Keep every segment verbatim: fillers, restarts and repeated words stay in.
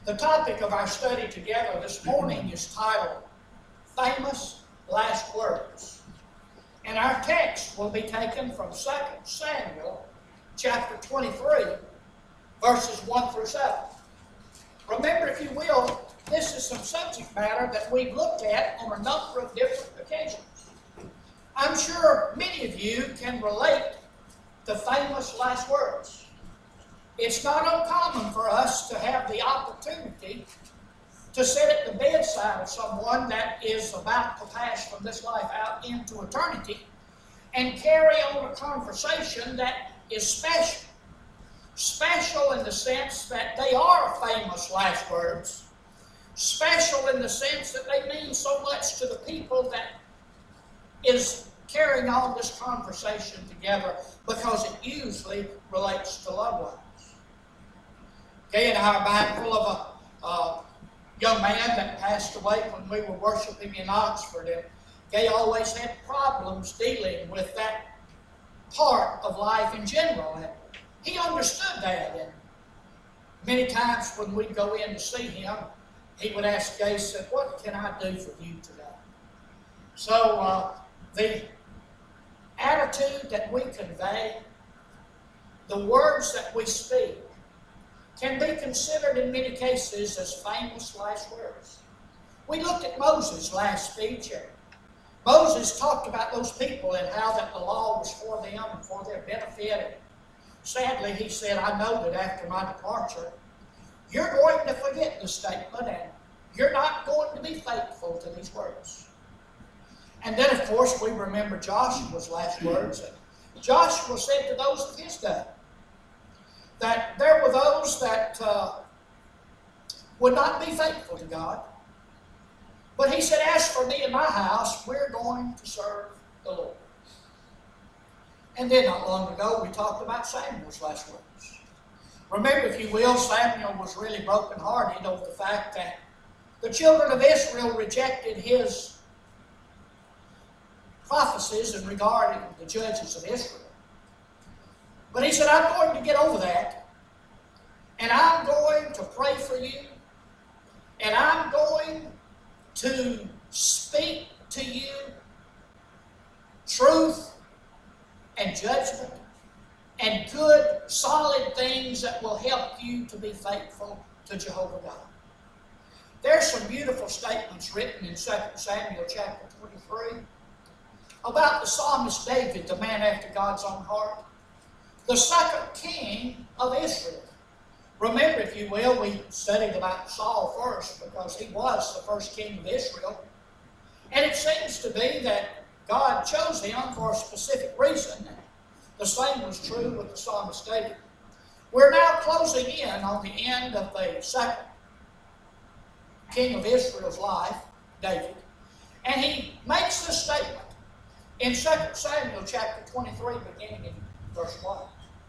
The topic of our study together this morning is titled, Famous Last Words. And our text will be taken from Second Samuel chapter twenty-three, verses one through seven. Remember, if you will, this is some subject matter that we've looked at on a number of different occasions. I'm sure many of you can relate to famous last words. It's not uncommon for us to have the opportunity to sit at the bedside of someone that is about to pass from this life out into eternity and carry on a conversation that is special. Special in the sense that they are famous last words. Special in the sense that they mean so much to the people that is carrying on this conversation together, because it usually relates to loved ones. Gay and I are mindful of a uh, young man that passed away when we were worshiping in Oxford. And Gay always had problems dealing with that part of life in general. And he understood that. And many times when we'd go in to see him, he would ask Gay, said, "What can I do for you today?" So uh, the attitude that we convey, the words that we speak, can be considered in many cases as famous last words. We looked at Moses' last speech. And Moses talked about those people and how that the law was for them and for their benefit. And sadly, he said, "I know that after my departure, you're going to forget the statement and you're not going to be faithful to these words." And then, of course, we remember Joshua's last words. And Joshua said to those of his day that there were those that uh, would not be faithful to God. But he said, "As for me and my house, we're going to serve the Lord." And then not long ago, we talked about Samuel's last words. Remember, if you will, Samuel was really brokenhearted over the fact that the children of Israel rejected his prophecies in regarding the judges of Israel. But he said, "I'm going to get over that, and I'm going to pray for you, and I'm going to speak to you truth and judgment and good, solid things that will help you to be faithful to Jehovah God." There's some beautiful statements written in Second Samuel chapter twenty-three about the psalmist David, the man after God's own heart, the second king of Israel. Remember, if you will, we studied about Saul first because he was the first king of Israel. And it seems to be that God chose him for a specific reason. The same was true with the psalmist David. We're now closing in on the end of the second king of Israel's life, David. And he makes this statement in Second Samuel chapter twenty-three, beginning in verse one.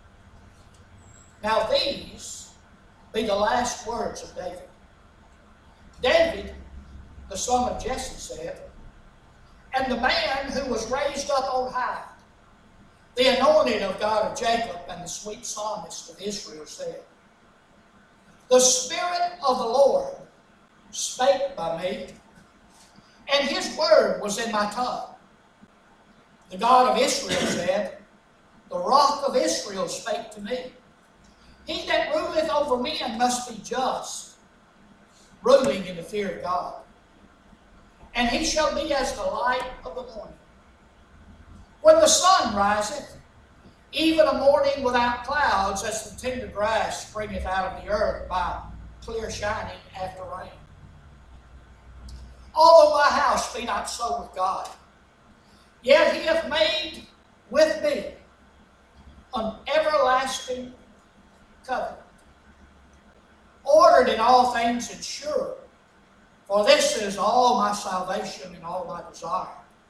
"Now these be the last words of David. David, the son of Jesse, said, and the man who was raised up on high, the anointed of God of Jacob and the sweet psalmist of Israel, said, the Spirit of the Lord spake by me, and his word was in my tongue. The God of Israel said, the rock of Israel spake to me. He that ruleth over men must be just, ruling in the fear of God. And he shall be as the light of the morning. When the sun riseth, even a morning without clouds, as the tender grass springeth out of the earth by clear shining after rain. Although my house be not so with God, yet he hath made with me an everlasting covenant, ordered in all things and sure, for this is all my salvation and all my desire.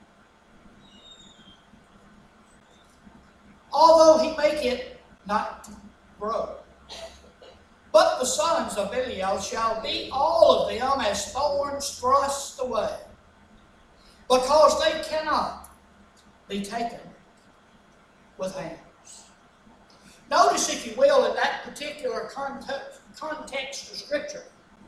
Although he make it not to grow, but the sons of Belial shall be all of them as thorns thrust away, because they cannot be taken with hands. Notice, if you will, in that particular context, context of Scripture,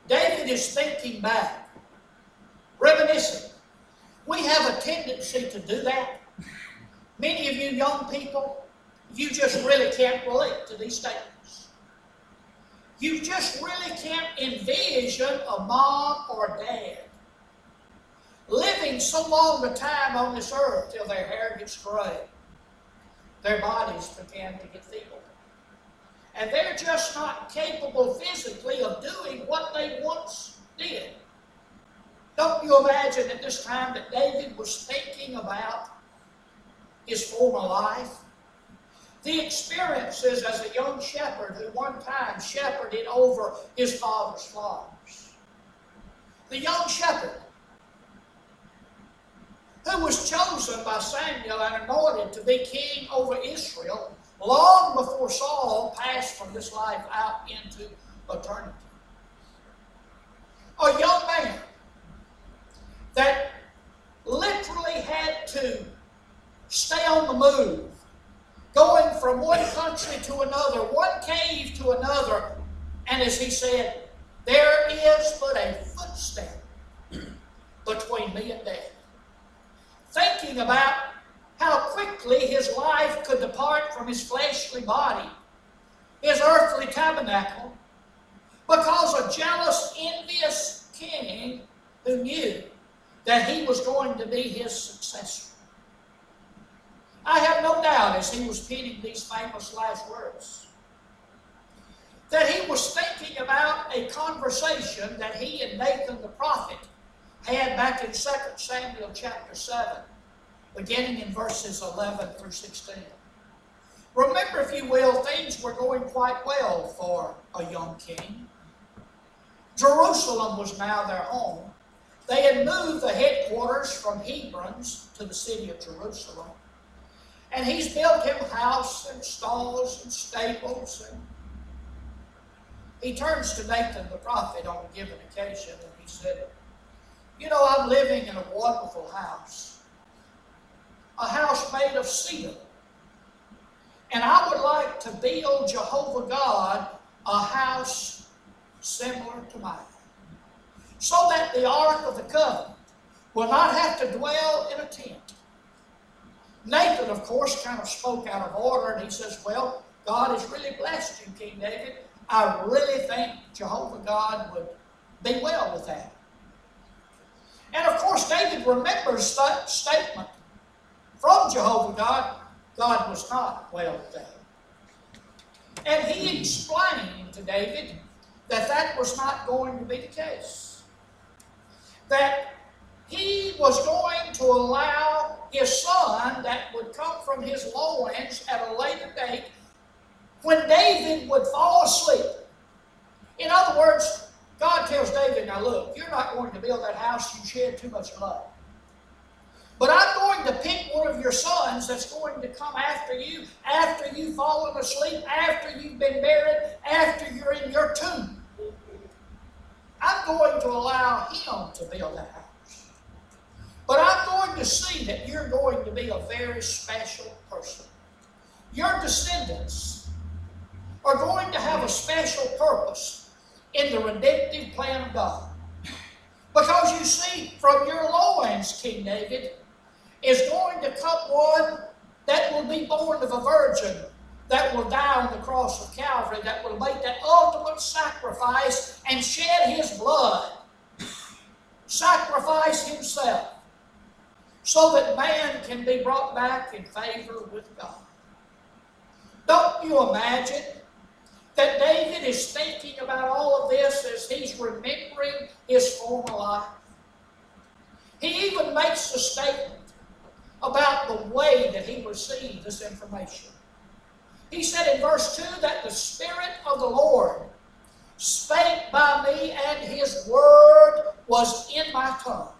David is thinking back, reminiscing. We have a tendency to do that. Many of you young people, you just really can't relate to these statements. You just really can't envision a mom or dad living so long a time on this earth till their hair gets gray. Their bodies begin to get feeble. And they're just not capable physically of doing what they once did. Don't you imagine at this time that David was thinking about his former life? The experiences as a young shepherd who one time shepherded over his father's flocks. The young shepherd who was chosen by Samuel and anointed to be king over Israel long before Saul passed from this life out into eternity. A young man that literally had to stay on the move, going from one country to another, one cave to another, and as he said, there is but a footstep between me and death. Thinking about how quickly his life could depart from his fleshly body, his earthly tabernacle, because a jealous, envious king who knew that he was going to be his successor. I have no doubt as he was penning these famous last words that he was thinking about a conversation that he and Nathan the prophet had back in Second Samuel chapter seven, beginning in verses eleven through sixteen. Remember, if you will, things were going quite well for a young king. Jerusalem was now their home. They had moved the headquarters from Hebron to the city of Jerusalem. And he's built him a house and stalls and stables. And he turns to Nathan the prophet on a given occasion and he said, you know, I'm living in a wonderful house. A house made of cedar. And I would like to build Jehovah God a house similar to mine, so that the Ark of the Covenant will not have to dwell in a tent. Nathan, of course, kind of spoke out of order, and he says, well, God has really blessed you, King David. I really think Jehovah God would be well with that. And of course, David remembers that statement from Jehovah God. God was not well with that. And he explained to David that that was not going to be the case. That he was going to allow his son that would come from his loins at a later date when David would fall asleep. In other words, God tells David, now look, you're not going to build that house, you shed too much blood. But I'm going to pick one of your sons that's going to come after you, after you've fallen asleep, after you've been buried, after you're in your tomb. I'm going to allow him to build that house. But I'm going to see that you're going to be a very special person. Your descendants are going to have a special purpose in the redemptive plan of God. Because you see, from your loins, King David, is going to come one that will be born of a virgin, that will die on the cross of Calvary, that will make that ultimate sacrifice and shed his blood, sacrifice himself, so that man can be brought back in favor with God. Don't you imagine that David is thinking about all of this as he's remembering his former life? He even makes a statement about the way that he received this information. He said in verse two that the Spirit of the Lord spake by me, and his word was in my tongue.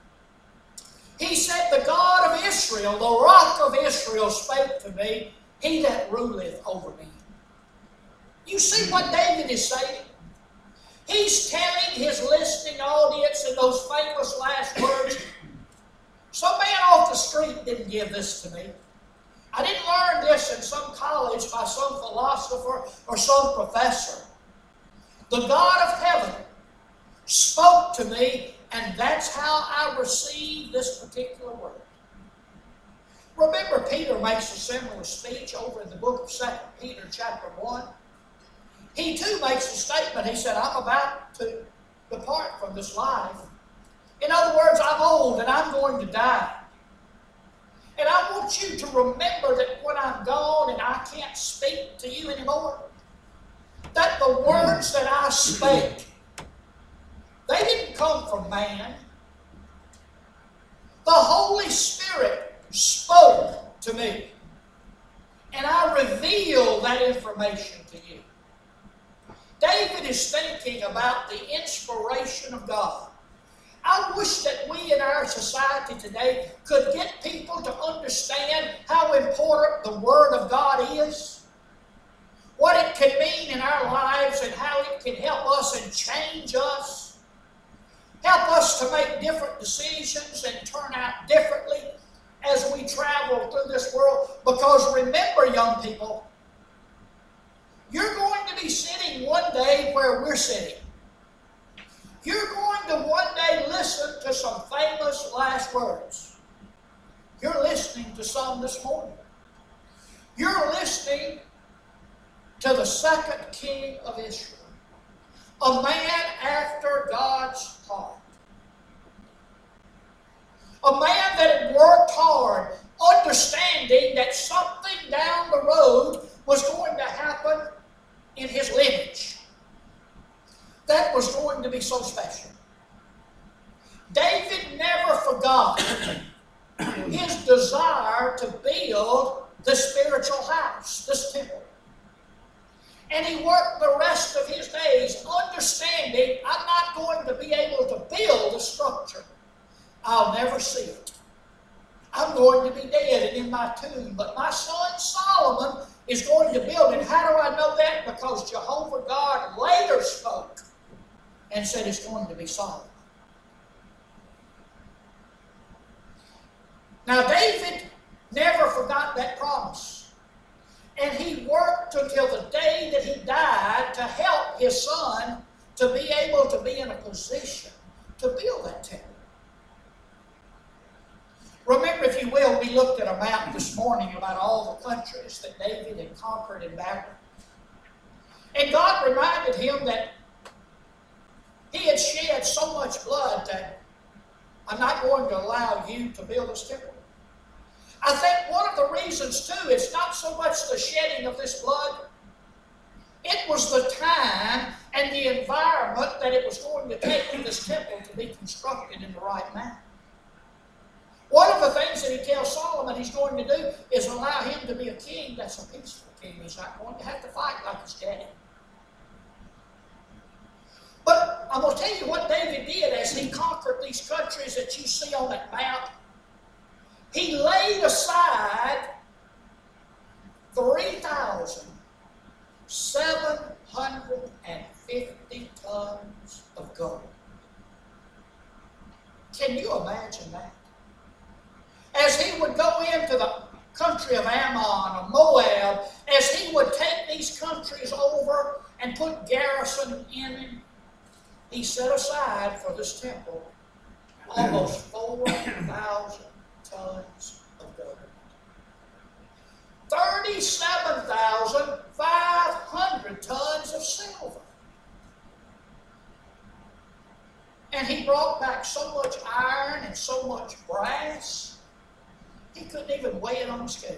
He said, the God of Israel, the Rock of Israel, spake to me, he that ruleth over me. You see what David is saying? He's telling his listening audience in those famous last words, some man off the street didn't give this to me. I didn't learn this in some college by some philosopher or some professor. The God of heaven spoke to me, and that's how I received this particular word. Remember, Peter makes a similar speech over in the book of Second Peter chapter one. He too makes a statement. He said, I'm about to depart from this life. In other words, I'm old and I'm going to die. And I want you to remember that when I'm gone and I can't speak to you anymore, that the words that I spake, they didn't come from man. The Holy Spirit spoke to me. And I revealed that information to you. David is thinking about the inspiration of God. I wish that we in our society today could get people to understand how important the Word of God is, what it can mean in our lives, and how it can help us and change us, help us to make different decisions and turn out differently as we travel through this world. Because remember, young people, you're going to be sitting one day where we're sitting. You're going to one day listen to some famous last words. You're listening to some this morning. You're listening to the second king of Israel, a man after God's heart. A man that had worked hard, understanding that something down the road was going to happen in his lineage. That was going to be so special. David never forgot his desire to build the spiritual house, this temple. And he worked the rest of his days understanding, I'm not going to be able to build a structure. I'll never see it. I'm going to be dead and in my tomb. But my son Solomon is going to build it. How do I know that? Because Jehovah God later spoke and said it's going to be Solomon. Now David never forgot that promise. And he worked until the day that he died to help his son to be able to be in a position to build that temple. Remember, if you will, we looked at a map this morning about all the countries that David had conquered in battle. And God reminded him that he had shed so much blood that I'm not going to allow you to build this temple. I think one of the reasons, too, is not so much the shedding of this blood. It was the time and the environment that it was going to take for this temple to be constructed in the right manner. One of the things that he tells Solomon he's going to do is allow him to be a king that's a peaceful king. He's not going to have to fight like his daddy. But I'm going to tell you what David did as he conquered these countries that you see on that map. He laid aside three thousand seven hundred fifty tons of gold. Can you imagine that? As he would go into the country of Ammon or Moab, as he would take these countries over and put garrison in them, he set aside for this temple almost four thousand tons of gold. thirty-seven thousand five hundred tons of silver. And he brought back so much iron and so much brass, he couldn't even weigh it on a scale.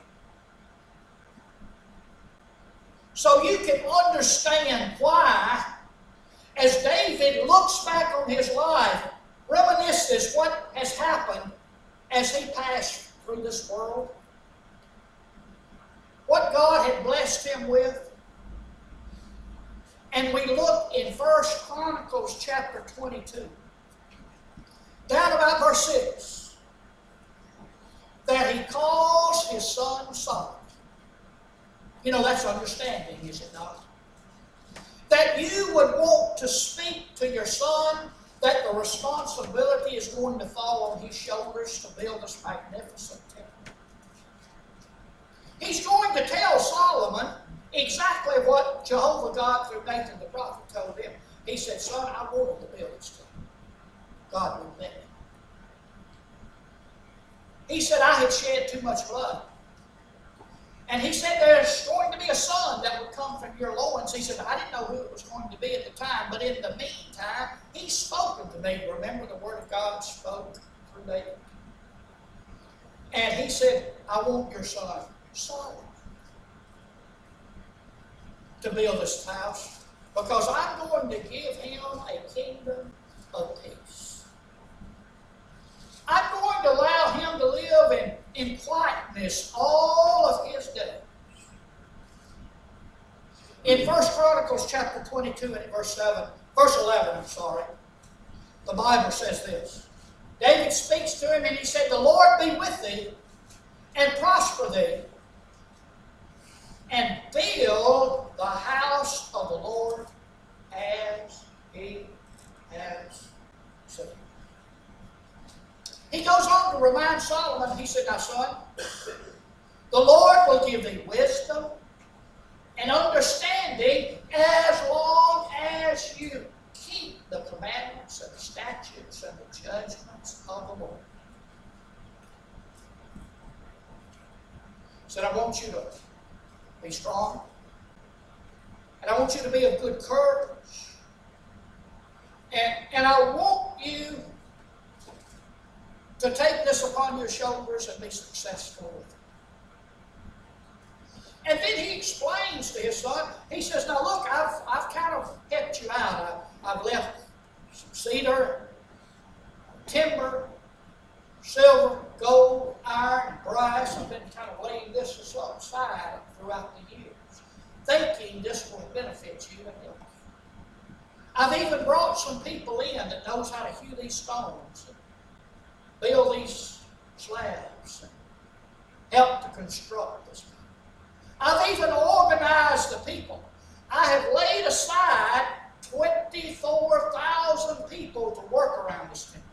So you can understand why, as David looks back on his life, reminisces what has happened as he passed through this world, what God had blessed him with. And we look in First Chronicles chapter twenty-two, down about verse six, that he calls his son Solomon. You know, that's understanding, is it not? That you would want to speak to your son that the responsibility is going to fall on his shoulders to build this magnificent temple. He's going to tell Solomon exactly what Jehovah God through Nathan the prophet told him. He said, son, I wanted to build God would let me. He said, I had shed too much blood. And he said, there's going to be a son that would come from your loins. He said, I didn't know who it was going to be at the time, but in the meantime, he's spoken to me. Remember, the word of God spoke through David. And he said, I want your son, Solomon, to build this house, because I'm going to give him a kingdom of peace. I'm going to allow him to live in, in quietness all of his days. In First Chronicles chapter twenty-two and verse seven, verse eleven, I'm sorry, the Bible says this. David speaks to him and he said, the Lord be with thee and prosper thee, and build the house of the Lord as he has said. He goes on to remind Solomon, he said, now son, the Lord will give thee wisdom and understanding as long as you keep the commandments and the statutes and the judgments of the Lord. He said, I want you to be strong, and I want you to be of good courage, and, and I want you to take this upon your shoulders and be successful with it. And then he explains to his son, he says, now look, I've, I've kind of helped you out. I've, I've left some cedar, timber, silver, gold, iron, brass. I've been kind of laying this aside throughout the years, thinking this will benefit you and help you. I've even brought some people in that knows how to hew these stones, build these slabs, and help to construct this. I've even organized the people. I have laid aside twenty-four thousand people to work around this temple.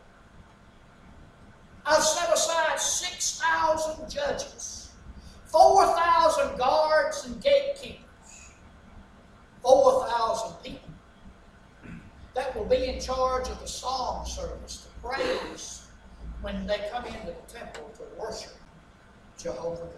I've set aside six thousand judges, four thousand guards and gatekeepers, four thousand people that will be in charge of the psalm service, the praise, when they come into the temple to worship Jehovah God.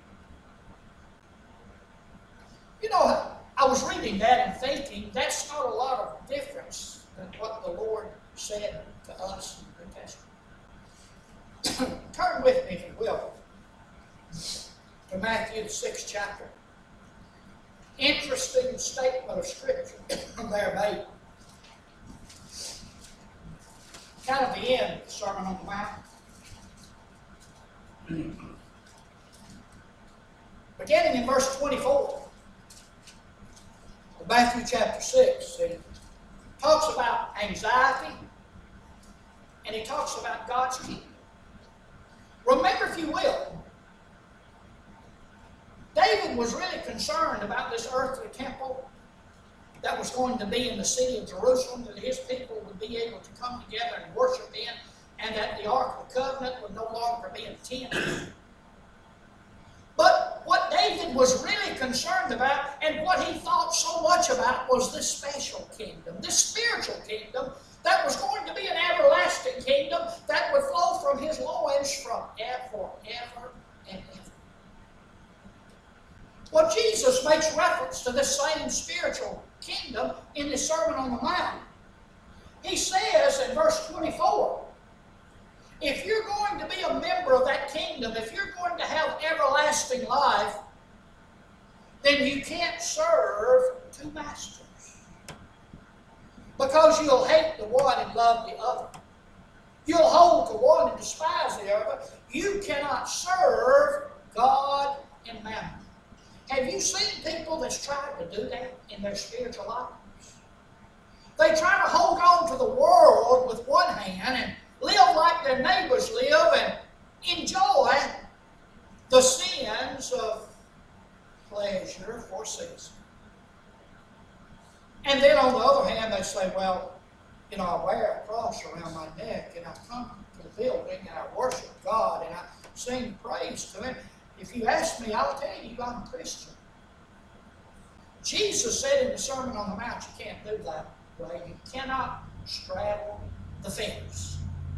You know, I was reading that and thinking that's not a lot of difference than what the Lord said to us in the New Testament. Turn with me, if you will, to Matthew the sixth chapter. Interesting statement of Scripture there made. Kind of the end of the Sermon on the Mount. Beginning in verse twenty-four of Matthew chapter six, he talks about anxiety and he talks about God's kingdom. Remember, if you will, David was really concerned about this earthly temple that was going to be in the city of Jerusalem, that his people would be able to come together and worship in, and that the Ark of the Covenant would no longer be in tents. But what David was really concerned about, and what he thought so much about, was this special kingdom, this spiritual kingdom that was going to be an everlasting kingdom that would flow from his loins from forever and ever. Well, Jesus makes reference to this same spiritual kingdom in the Sermon on the Mount. He says in verse twenty-four, if you're going to be a member of that kingdom, if you're going to have everlasting life, then you can't serve two masters. Because you'll hate the one and love the other. You'll hold to one and despise the other. You cannot serve God and mammon. Have you seen people that's tried to do that in their spiritual lives? They try to hold on to the world with one hand and live like their neighbors live and enjoy the sins of pleasure for season. And then on the other hand, they say, well, you know, I wear a cross around my neck and I come to the building and I worship God and I sing praise to Him. If you ask me, I'll tell you I'm a Christian. Jesus said in the Sermon on the Mount, you can't do that way. You cannot straddle the fence.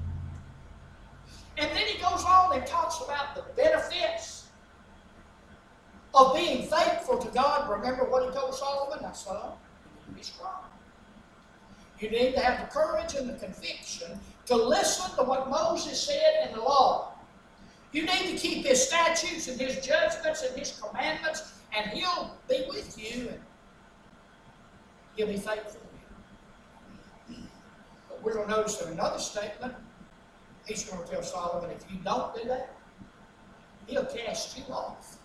And then he goes on and talks about the benefits of being faithful to God. Remember what he told Solomon? My son, you need to be strong. You need to have the courage and the conviction to listen to what Moses said in the law. You need to keep his statutes and his judgments and his commandments, and he'll be with you, and he'll be faithful to you. But we're going to notice in another statement, he's going to tell Solomon, if you don't do that, he'll cast you off.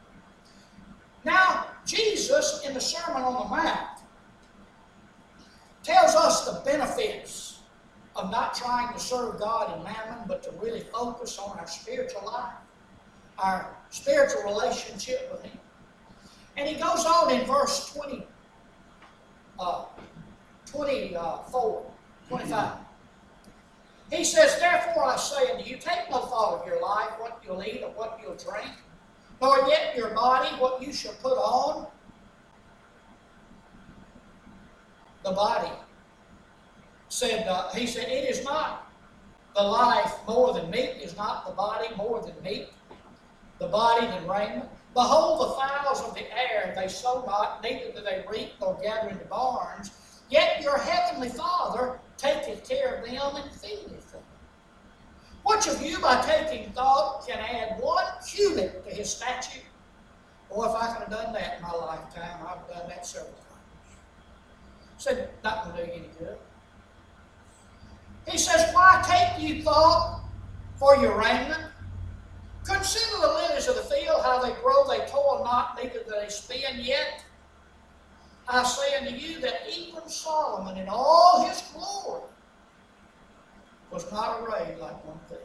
Now, Jesus, in the Sermon on the Mount, tells us the benefits of not trying to serve God in mammon, but to really focus on our spiritual life, our spiritual relationship with Him. And he goes on in verse twenty, uh, twenty-four, twenty-five. He says, therefore I say unto you, take no thought of your life, what you'll eat or what you'll drink, nor yet your body, what you shall put on. The body said, uh, he said, it is not the life more than meat, is not the body more than meat, the body than raiment. Behold, the fowls of the air, they sow not, neither do they reap nor gather into barns, yet your heavenly Father taketh care of them and feedeth them. Which of you, by taking thought, can add one cubit to his statute? Boy, if I could have done that in my lifetime, I've done that several times. Said, not going to do you any good. He says, why take you thought for your raiment? Consider the lilies of the field, how they grow, they toil not, neither do they spin. Yet I say unto you that even Solomon in all his glory was not arrayed like one thing.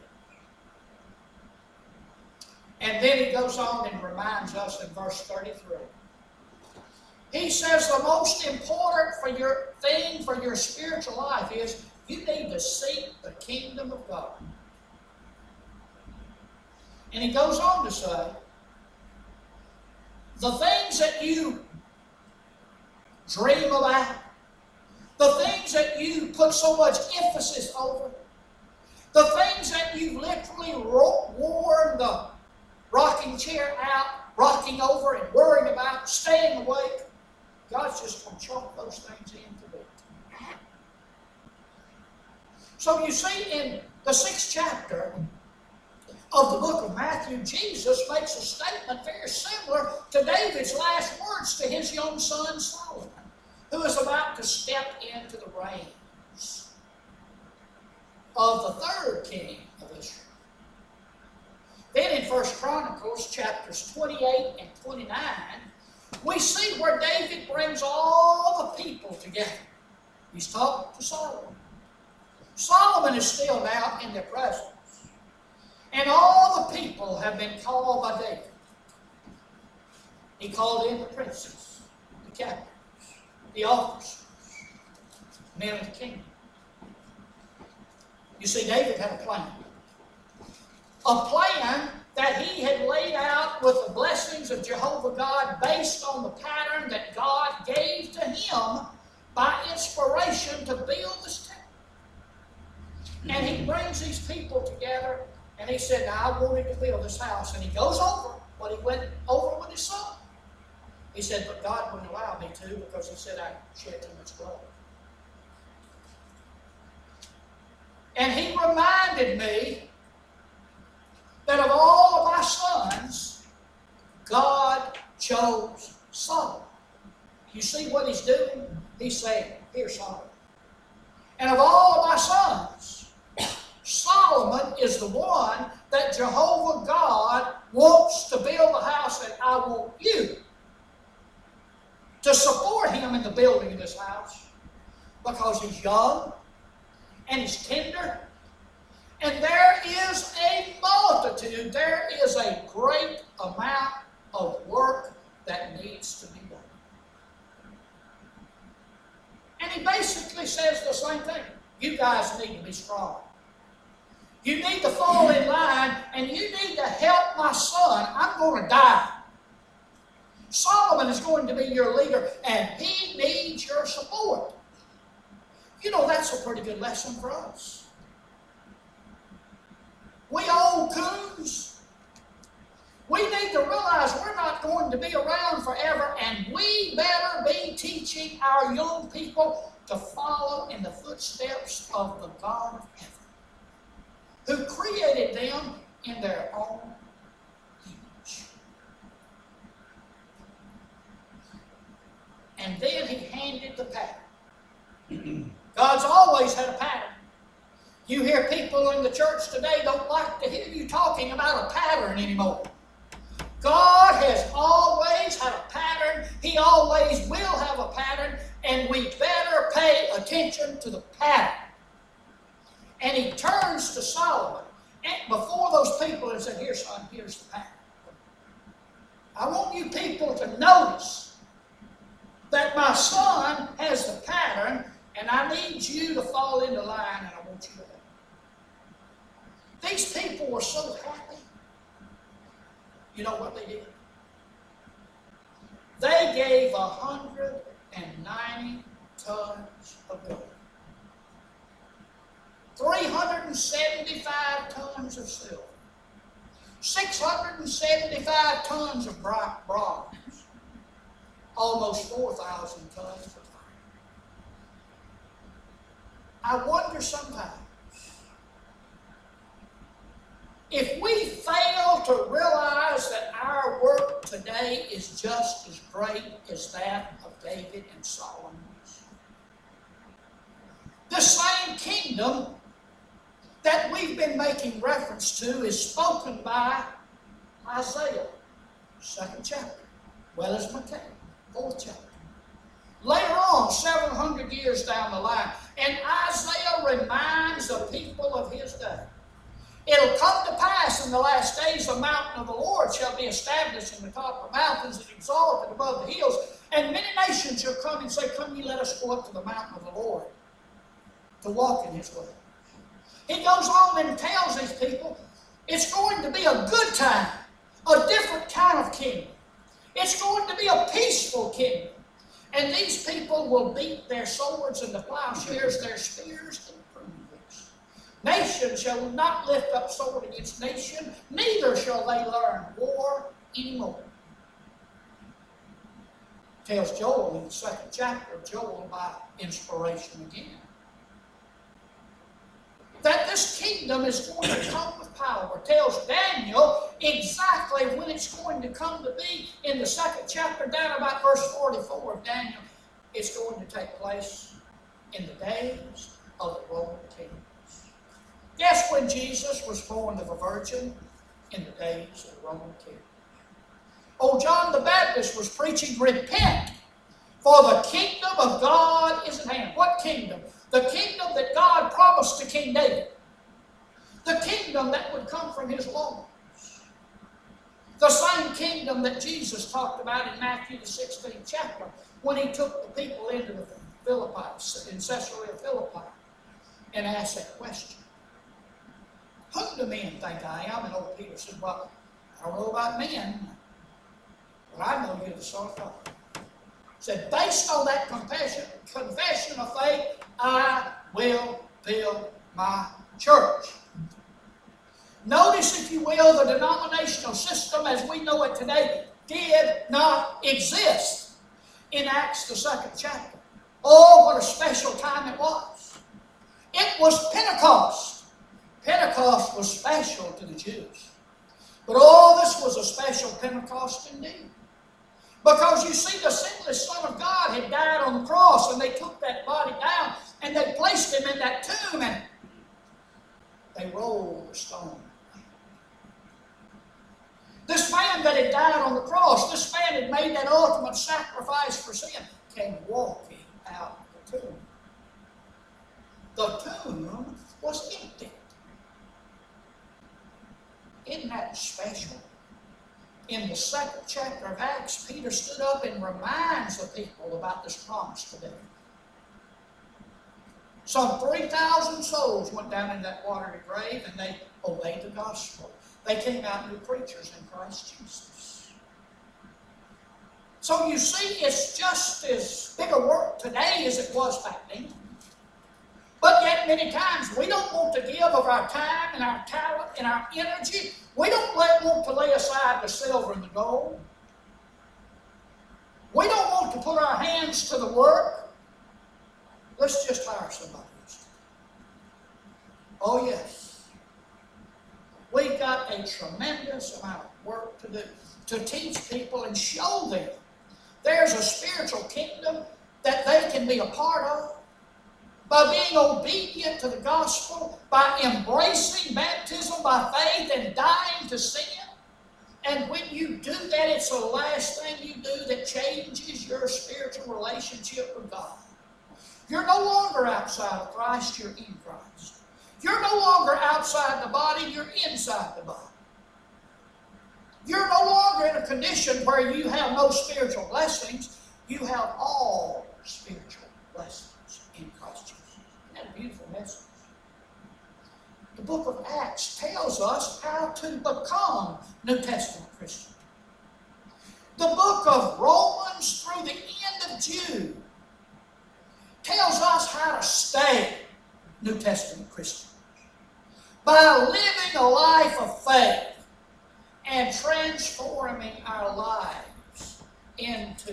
And then he goes on and reminds us in verse thirty-three. He says the most important for your thing for your spiritual life is you need to seek the kingdom of God. And he goes on to say, the things that you dream about, the things that you put so much emphasis over, the things that you literally worn the rocking chair out, rocking over and worrying about, staying awake, God's just going to chalk those things into it. So you see in the sixth chapter of the book of Matthew, Jesus makes a statement very similar to David's last words to his young son Solomon, who is about to step into the reigns of the third king of Israel. Then in First Chronicles chapters twenty-eight and twenty-nine, we see where David brings all the people together. He's talking to Solomon. Solomon is still now in their presence. And all the people have been called by David. He called in the princes, the captains, the officers, men of the kingdom. You see, David had a plan. A plan that he had laid out with the blessings of Jehovah God based on the pattern that God gave to him by inspiration to build this temple. And he brings these people together and he said, now I wanted to build this house. And he goes over what he went over with his son. He said, but God wouldn't allow me to because he said I shed too much blood. And he reminded me that of all of my sons, God chose Solomon. You see what he's doing? He's saying, here's Solomon. And of all of my sons, Solomon is the one that Jehovah God wants to build the house, and I want you to support him in the building of this house because he's young and he's tender. And there is a multitude, there is a great amount of work that needs to be done. And he basically says the same thing. You guys need to be strong. You need to fall in line, and you need to help my son. I'm going to die. Solomon is going to be your leader, and he needs your support. You know, that's a pretty good lesson for us. We old coons, we need to realize we're not going to be around forever, and we better be teaching our young people to follow in the footsteps of the God of heaven, who created them in their own image. And then He handed the pattern. God's always had a pattern. You hear people in the church today don't like to hear you talking about a pattern anymore. God has always had a pattern. He always will have a pattern, and we better pay attention to the pattern. And He turns to Solomon and before those people and said, "Here, son, here's the pattern. I want you people to notice that my son has the pattern, and I need you to fall into line, and I want you to." These people were so happy. You know what they did? They gave one hundred ninety tons of gold, three hundred seventy-five tons of silver, six hundred seventy-five tons of bronze, almost four thousand tons of iron. I wonder sometimes, if we fail to realize that our work today is just as great as that of David and Solomon's. The same kingdom that we've been making reference to is spoken by Isaiah, second chapter, well as Micaiah, fourth chapter. Later on, several hundred years down the line, and Isaiah reminds the people of his day. It'll come to pass in the last days, the mountain of the Lord shall be established in the top of the mountains and exalted above the hills. And many nations shall come and say, "Come ye, let us go up to the mountain of the Lord, to walk in His way." He goes on and tells these people, it's going to be a good time, a different kind of kingdom. It's going to be a peaceful kingdom. And these people will beat their swords into plowshares, their spears, and nation shall not lift up sword against nation, neither shall they learn war anymore. Tells Joel in the second chapter of Joel by inspiration again, that this kingdom is going to come with power. Tells Daniel exactly when it's going to come to be in the second chapter, down about verse forty-four of Daniel. It's going to take place in the days of the Roman kingdom. Guess when Jesus was born of a virgin? In the days of the Roman kingdom. Old John the Baptist was preaching, "Repent, for the kingdom of God is at hand." What kingdom? The kingdom that God promised to King David. The kingdom that would come from his loins. The same kingdom that Jesus talked about in Matthew the sixteenth chapter, when He took the people into the Philippi, in Caesarea Philippi, and asked that question. "Who do men think I am?" And old Peter said, "Well, I don't know about men, but I know you're the Son of God." Said, based on that confession, confession of faith, I will build my church. Notice, if you will, the denominational system as we know it today did not exist in Acts the second chapter. Oh, what a special time it was. It was Pentecost. Pentecost was special to the Jews. But oh, this was a special Pentecost indeed. Because you see, the sinless Son of God had died on the cross, and they took that body down, and they placed Him in that tomb, and they rolled the stone. This man that had died on the cross, this man had made that ultimate sacrifice for sin, came walking out of the tomb. The tomb was empty. Isn't that special? In the second chapter of Acts, Peter stood up and reminds the people about this promise today. Some three thousand souls went down in that watery grave, and they obeyed the gospel. They came out new preachers in Christ Jesus. So you see, it's just as big a work today as it was back then. many times we don't want to give of our time and our talent and our energy. We don't let, want to lay aside the silver and the gold. We don't want to put our hands to the work. Let's just hire somebody else. Oh yes. We've got a tremendous amount of work to do to teach people and show them there's a spiritual kingdom that they can be a part of by being obedient to the gospel, by embracing baptism by faith and dying to sin. And when you do that, it's the last thing you do that changes your spiritual relationship with God. You're no longer outside of Christ, you're in Christ. You're no longer outside the body, you're inside the body. You're no longer in a condition where you have no spiritual blessings. You have all spiritual blessings in Christ Jesus. Isn't that a beautiful message? The book of Acts tells us how to become New Testament Christians. The book of Romans through the end of Jude tells us how to stay New Testament Christians by living a life of faith and transforming our lives into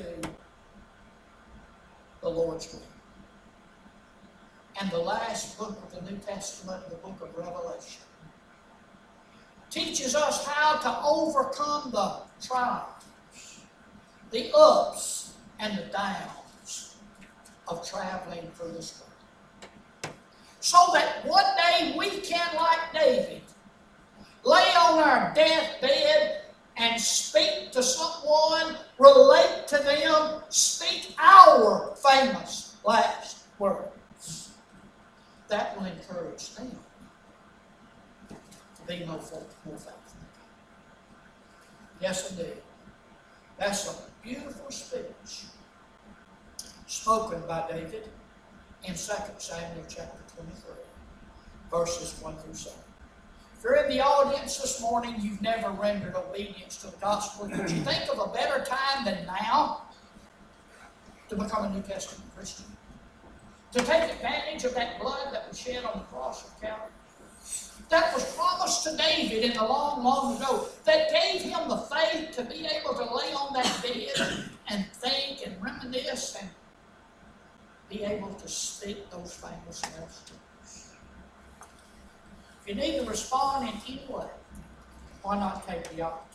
the Lord's will. And the last book of the New Testament, the book of Revelation, teaches us how to overcome the trials, the ups and the downs of traveling through this world. So that one day we can, like David, lay on our deathbed and speak to someone, relate to them, speak our famous last words. That will encourage them to be more faithful. Yes, indeed. That's a beautiful speech spoken by David in Second Samuel chapter twenty-three, verses one through seven. If you're in the audience this morning, you've never rendered obedience to the gospel, would you think of a better time than now to become a New Testament Christian? To take advantage of that blood that was shed on the cross of Calvary? That was promised to David in the long, long ago, that gave him the faith to be able to lay on that bed and think and reminisce and be able to speak those famous last words. If you need to respond in any way, why not take the opportunity?